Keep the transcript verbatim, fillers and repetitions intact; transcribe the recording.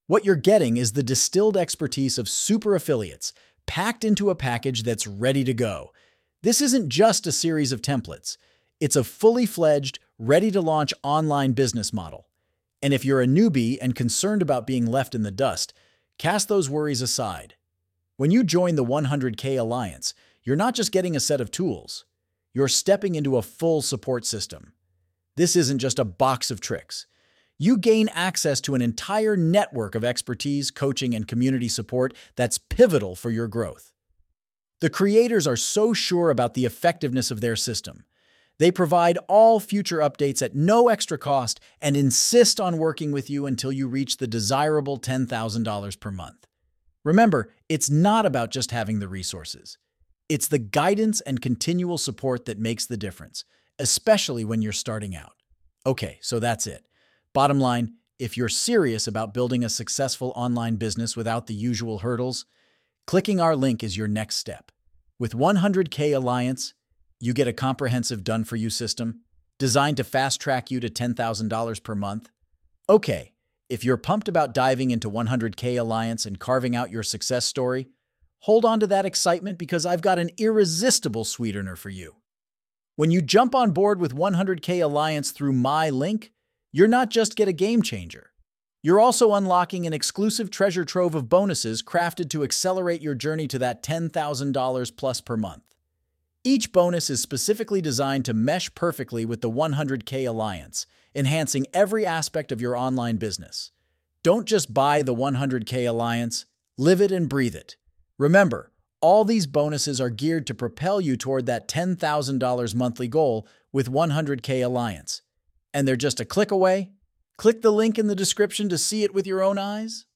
What you're getting is the distilled expertise of super affiliates, packed into a package that's ready to go. This isn't just a series of templates. It's a fully fledged, ready-to-launch online business model. And if you're a newbie and concerned about being left in the dust, cast those worries aside. When you join the one hundred K Alliance, you're not just getting a set of tools. You're stepping into a full support system. This isn't just a box of tricks. You gain access to an entire network of expertise, coaching, and community support that's pivotal for your growth. The creators are so sure about the effectiveness of their system. They provide all future updates at no extra cost and insist on working with you until you reach the desirable ten thousand dollars per month. Remember, it's not about just having the resources. It's the guidance and continual support that makes the difference, especially when you're starting out. Okay, so that's it. Bottom line, if you're serious about building a successful online business without the usual hurdles, clicking our link is your next step. With one hundred K Alliance, you get a comprehensive done-for-you system designed to fast-track you to ten thousand dollars per month. Okay, if you're pumped about diving into one hundred K Alliance and carving out your success story, hold on to that excitement because I've got an irresistible sweetener for you. When you jump on board with one hundred K Alliance through my link, you're not just get a game changer. You're also unlocking an exclusive treasure trove of bonuses crafted to accelerate your journey to that ten thousand dollars plus per month. Each bonus is specifically designed to mesh perfectly with the one hundred K Alliance, enhancing every aspect of your online business. Don't just buy the one hundred K Alliance, live it and breathe it. Remember, all these bonuses are geared to propel you toward that ten thousand dollars monthly goal with one hundred K Alliance. And they're just a click away. Click the link in the description to see it with your own eyes.